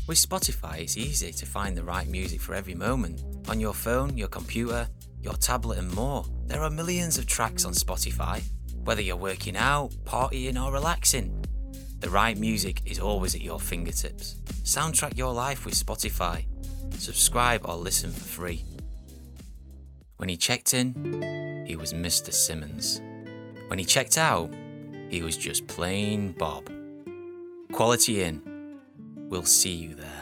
With Spotify, it's easy to find the right music for every moment. On your phone, your computer, your tablet and more. There are millions of tracks on Spotify, whether you're working out, partying or relaxing. The right music is always at your fingertips. Soundtrack your life with Spotify. Subscribe or listen for free. When he checked in, he was Mr. Simmons. When he checked out, he was just plain Bob. Quality Inn. We'll see you there.